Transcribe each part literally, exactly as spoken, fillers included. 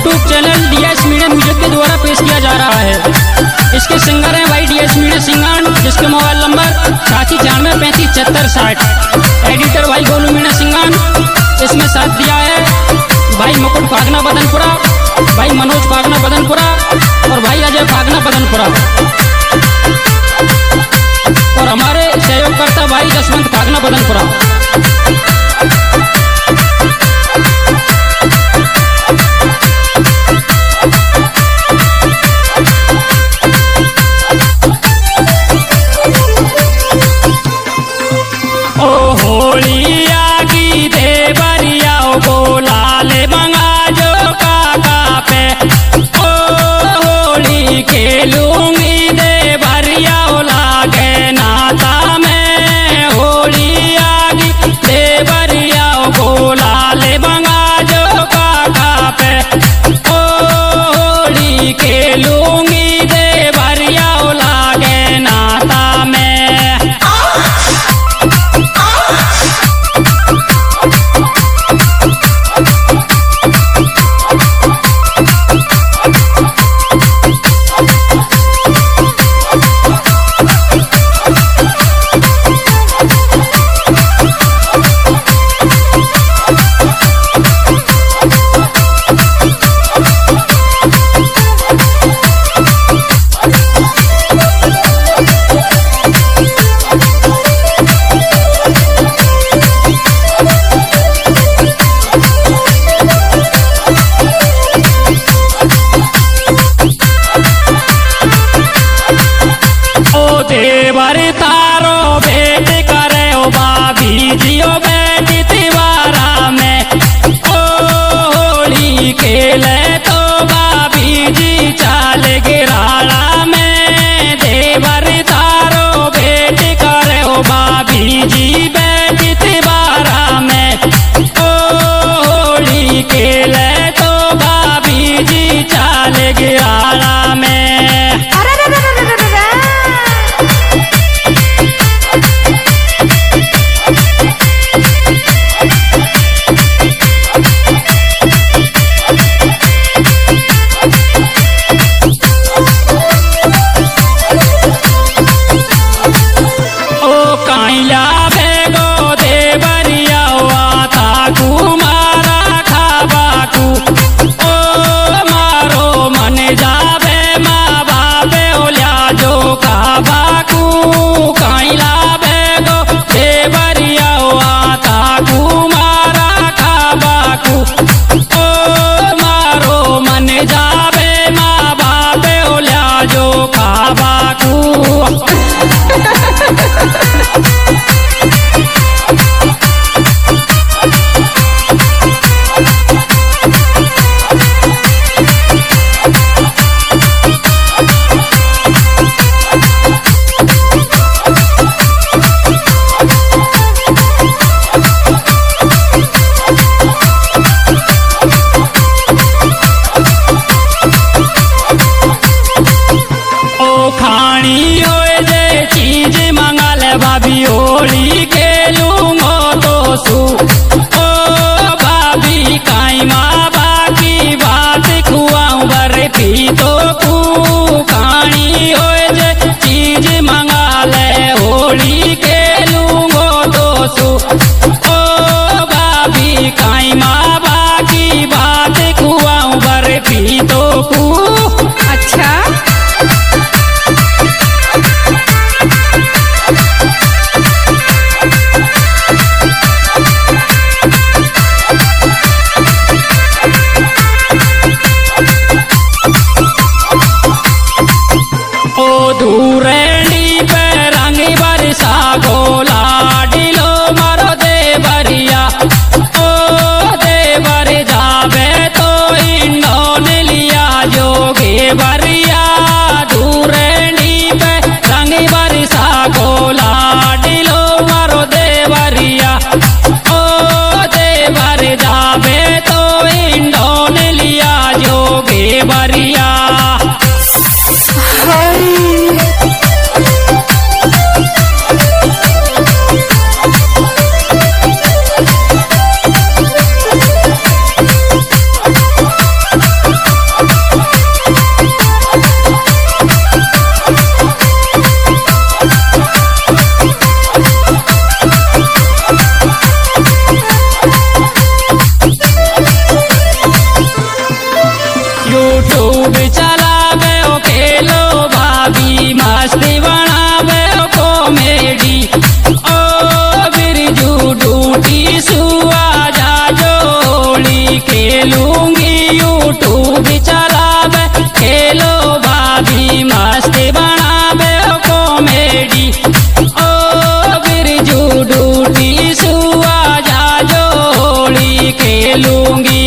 YouTube channel DS media music के द्वारा पेश किया जा रहा है। इसके सिंगर हैं भाई डीएस मीडिया सिंगान, जिसके मोबाइल नंबर छियासी छियानवे पैंतीस चौहत्तर साठ। एडिटर भाई गोलू मीणा सिंगान। इसमें साथ दिया है भाई मुकुट फागना बदनपुरा, भाई मनोज फागना बदनपुरा और भाई अजय फागना बदनपुरा, और हमारे सहयोगकर्ता भाई जसवंत फागना बदनपुरा। ओ होलिया की देवरिया बोलाल मंगा जो काका पे, ओ होली खेलूंगी देवरिया लागे नाता में। होलिया की देवरिया बोलाल मंगा जो काका पे, ओ होली खेलूंगी देवरिया लागे नाता में। देवर तारो भेंट करे ओ बाबी जियो बैठ तिवारा में, ओ होली खेले तो बाबी जी चाल गिराड़ा में। देवर तारो भेंट करे ओ बाबी जी बैठ तिवारा में, ओ होली खेले तो बाबी जी चाल गिराड़ा में। खानी होए जे चीज मंगल भाभी होली खेलूंगो तो सू, ओ भाभी काई माँ बाकी बात खुआऊं बर्फी तो कू। खानी होए जे चीज मंगल होली खेलूंगो तो सू, ओ भाभी काई माँ बाकी बात खुआऊं बर्फी तो कू। अच्छा धूरेणी पे रंग बरसा गोला डिलो मारो देवरिया, ओ देवर जावे तो इंडोन लिया जोगे बरिया। धूरेणी पे रंग बरसा गोला डिलो मारो देवरिया, ओ देवर जावे तो इंडोन लिया जोगे बरिया। मस्ती बनावे कॉमेडी ओ बिरजू डूटी सुआ जा जोड़ी खेलूंगी।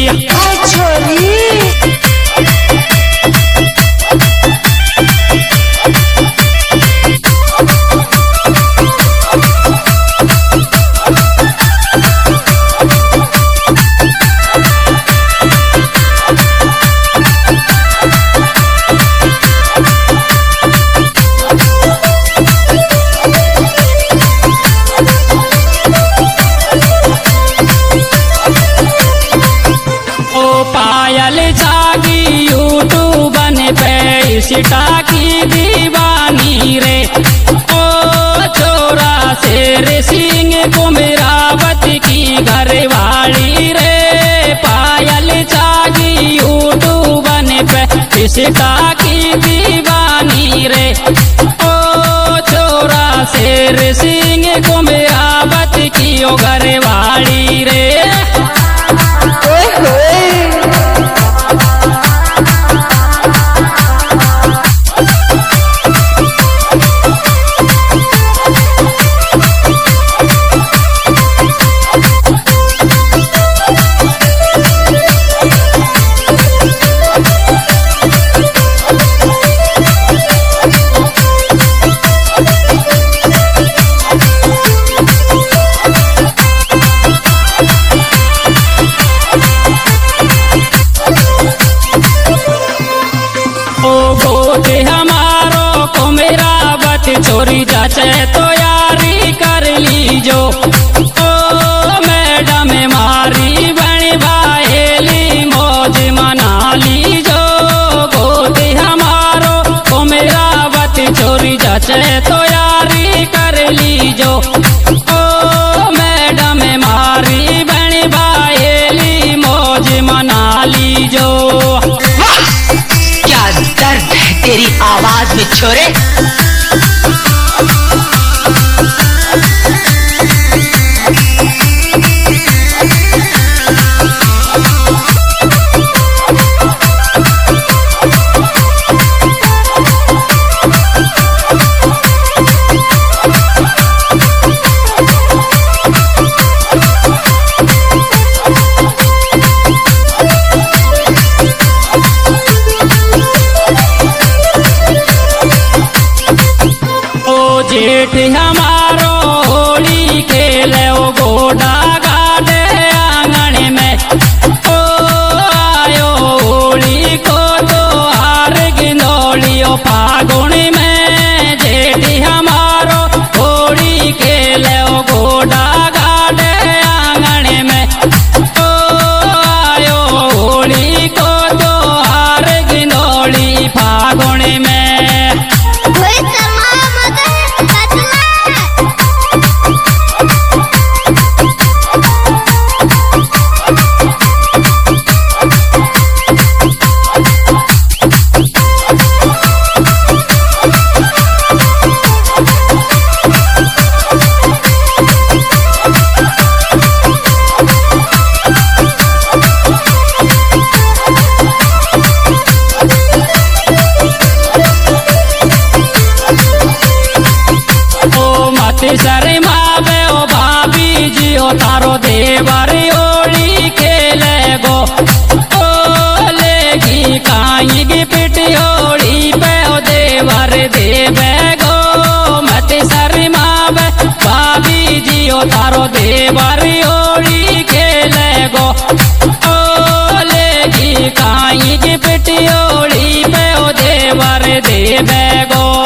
सिटा की दीवानी रे ओ चोरा शेर सिंह को मेरावत की घरवाली रे पायल जागी यूट्यूबन पे सिटा की दीवानी रे ओ चोरा शेर सिंह को मेरावत की ओ घरवाली रे। चोरी जाचे तो यारी कर लीजो ओ मैडम मारी बड़ी भाईली मौज मना लीजो गोद हमारो को मेरा बत चोरी जाचे तो यारी कर लीजो ओ मैडम मारी बड़ी भाईली मौज मना लीजो। क्या दर्द है तेरी आवाज में छोरे। जेठ हमारो होली खेले ओ गोडा गाडे आंगन में ओ आयो होली को तो हार गिंदोली ओ फागुन में जेठ हमारो होली खेले ओ गोडा गाडे आंगन में ओ आयो होली को तो हार गिंदोली फागुन में। सरे मावे ओ भाभी जी ओ तारो देवर ओली खेले गो ओ लेगी काई की पिटियोड़ी पे ओ देवर देवे गो मत सरे मावे भाभी जी ओ तारो देवर ओली खेले गो ओ लेगी काई की पिटियोड़ी पे ओ देवर देवे गो।